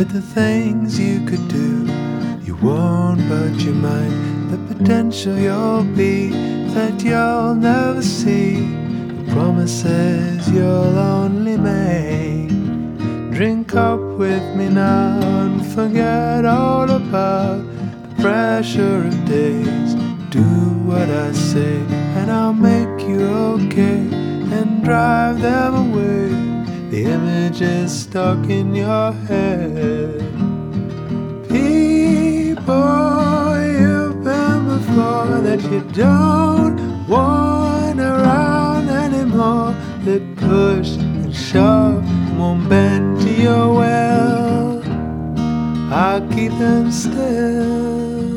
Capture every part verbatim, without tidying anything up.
with the things you could do. You won't, but you might. The potential you'll be that you'll never see. The promises you'll only make. Drink up with me now and forget all about the pressure of days. Do what I say and I'll make you okay and drive them away. The image is stuck in your head. People you've been before that you don't want around anymore, that push and shove and won't bend to your will. I'll keep them still.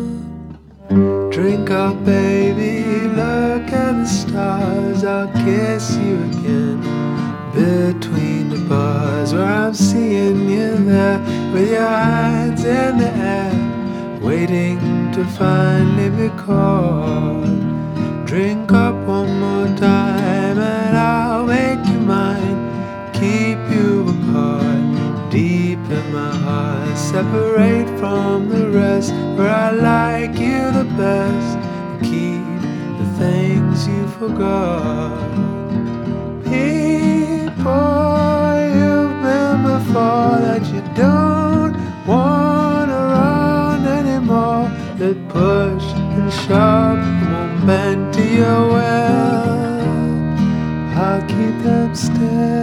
Drink up, baby, look at the stars. I'll kiss you again between the bars, where I'm seeing you there with your hands in the air, waiting to finally be caught. Drink up one more time and I'll make you mine. Keep you apart, deep in my heart, separate from the rest, where I like you the best, and keep the things you forgot. People you've been before that you don't want around anymore, that push and shove and won't bend to your will. I'll keep them still.